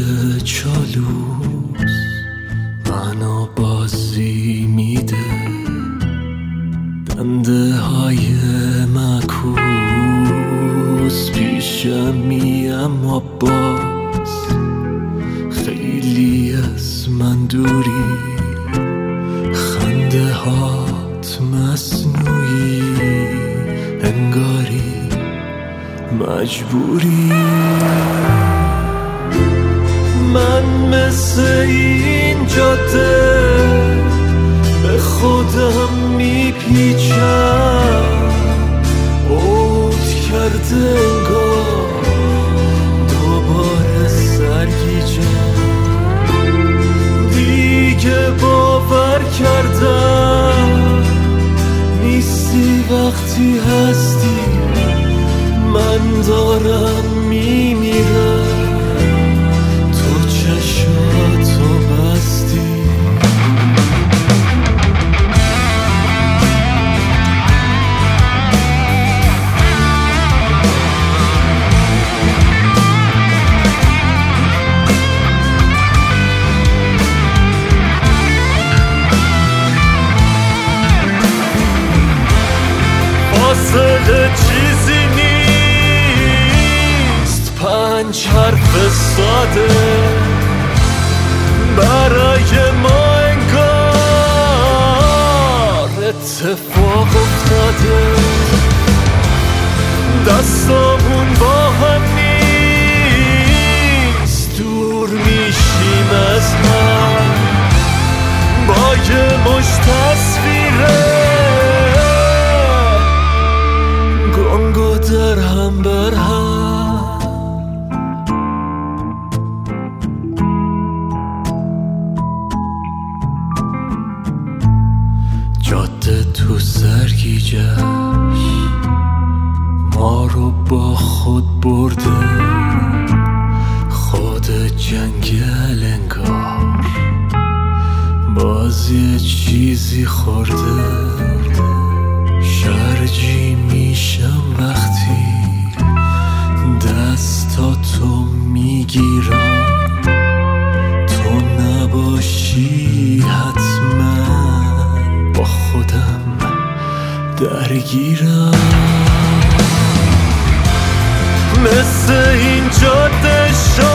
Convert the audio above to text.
چالوس منو بازی میده، دنده های مکوس پیشمی اما باز خیلی از من دوری، خنده هات مصنوعی انگاری مجبوری. من مثل این جاده به خودم میپیچم، عود کرده انگار دوباره سرگیجم، دیگه باور کردم نیستی وقتی هستی، من دارم میمیرم تو چشاتو بستی. فاصله چیزی نیست، 5 حرف ساده برای ما انگار اتفاق افتاده، دستامون با هم نیست، دور میشیم از هم با یه مش تصویره گنگو در هم بر هم. جاده تو سرگیجش ما رو با خود برده، خود جنگل انگار باز یه چیزی خورده، شرجی میشم وقتی دستاتو میگیرم، تو نباشی حتما با خودم درگیرم. مثل این جاده